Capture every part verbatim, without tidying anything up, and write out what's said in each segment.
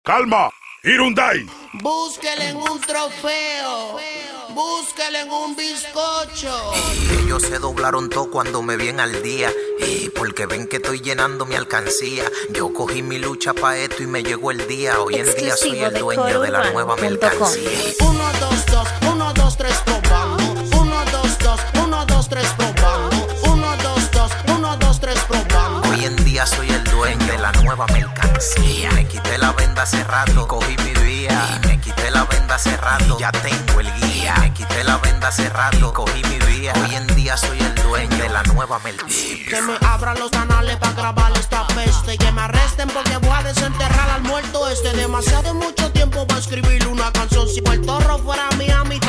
Calma, Hyundai. Búsquele en un trofeo, búsquele en un bizcocho. Ellos se doblaron todo cuando me ven al día, y porque ven que estoy llenando mi alcancía. Yo cogí mi lucha pa' esto y me llegó el día. Hoy en día soy el dueño de la nueva mercancía. Uno, dos, dos, uno, dos, tres, probando. Uno, dos, dos, uno, dos, tres, probando. Uno, dos, dos, uno, dos, tres, probando. Hoy en día soy el dueño de la nueva mercancía. Me quité la venda hace rato, cogí mi vía. Y me quité la venda hace rato, ya tengo el guía. Me quité la venda hace rato, cogí mi vía. Hoy en día soy el dueño de la nueva mercancía. Que me abran los canales pa' grabar esta peste. Que me arresten porque voy a desenterrar al muerto este. Demasiado mucho tiempo para escribir una canción. Si el torro fuera Miami.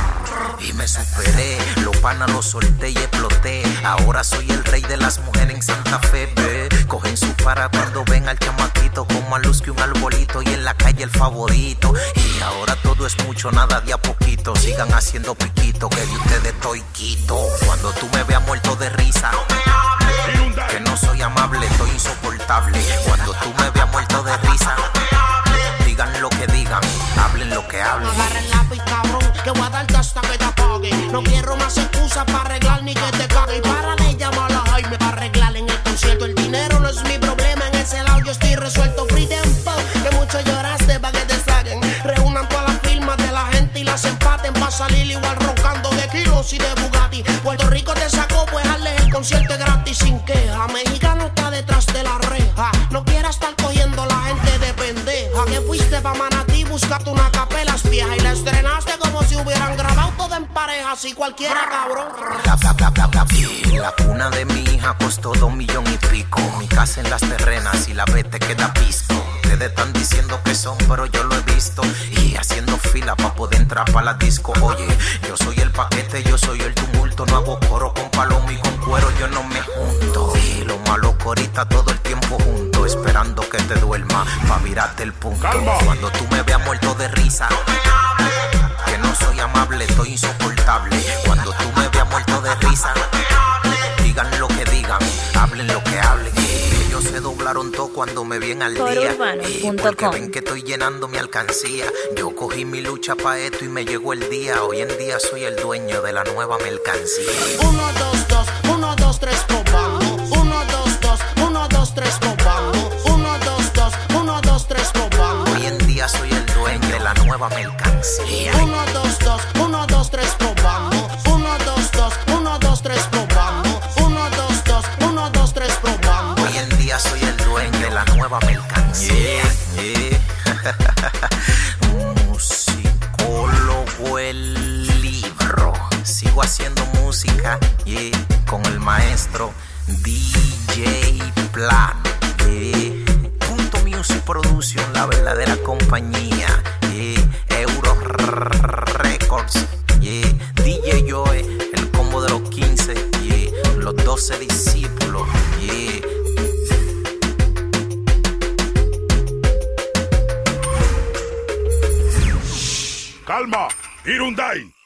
Y me superé, los panas los solté y exploté. Ahora soy el rey de las mujeres en Santa Fe, ve. Cogen su para cuando ven al chamaquito, como a luz que un arbolito y en la calle el favorito. Y ahora todo es mucho, nada de a poquito. Sigan haciendo piquito, que de ustedes estoy quito. Cuando tú me veas muerto de risa, no me hables, que no soy amable, estoy insoportable. Cuando tú me veas muerto de risa, no me hables, digan lo que digan, hablen lo que hablen. Agarra el lápiz, cabrón, que voy a darte hasta que te apague. No quiero más excusas para arreglar ni que te cague. Y para de llamar a Jaime para arreglar en el concierto. El dinero no es mi problema, en ese lado yo estoy resuelto. Free tempo, que mucho lloraste para que te saquen. Reúnan todas las firmas de la gente y las empaten para salir igual roncando de kilos y de Bugatti. Puerto Rico te sacó, pues hazle el concierto gratis sin queja. Mexicano está detrás de la reja. No quieras estar cogiendo la gente de pendeja. Que fuiste pa' Manatí, buscaste una capelas vieja y la estrenaste como si hubieran grabado todo en pareja. Así cualquiera, cabrón. La, la, la, la, la, la cuna de mi hija costó dos millones y pico. Mi casa en las terrenas y la vete queda pisco. Ustedes están diciendo que son, pero yo lo he visto. Y haciendo fila pa' poder entrar pa' la disco. Oye, yo soy el paquete, yo soy el tumulto. No hago coro con palomo y con cuero, yo no me junto. Y lo malo que ahorita todo el tiempo junto, esperando que te duerma pa' virarte el punto. Calma. Cuando tú me veas muerto de risa, no me hables, que no soy amable, estoy insoportable. Cuando tú me veas muerto de risa, no me hables, digan lo que digan, hablen lo que hablen. Ellos se doblaron todo cuando me ven al día, y porque ven que estoy llenando mi alcancía. Yo cogí mi lucha pa' esto y me llegó el día. Hoy en día soy el dueño de la nueva mercancía. Uno, dos, dos, uno, dos, tres, probando. Uno, dos, dos, uno, dos, tres, probando. Uno, dos, dos, uno, dos, tres, probando. Hoy en día soy el dueño de la nueva mercancía. Uno, dos, dos, uno, dos, tres, probando. Uno, dos, dos, uno, dos, tres, probando. Uno, dos, dos, uno, dos, tres, probando. Hoy en día soy el dueño de la nueva mercancía. Yeah, yeah. Musicólogo el libro. Sigo haciendo música, yeah, con el maestro D J Plan. Yeah. Punto Music Production, la verdadera compañía. Yeah. Euro Records. Yeah. D J Joe, el combo de los quince. Yeah. Los doce discípulos. Yeah. Calma, Hyundai.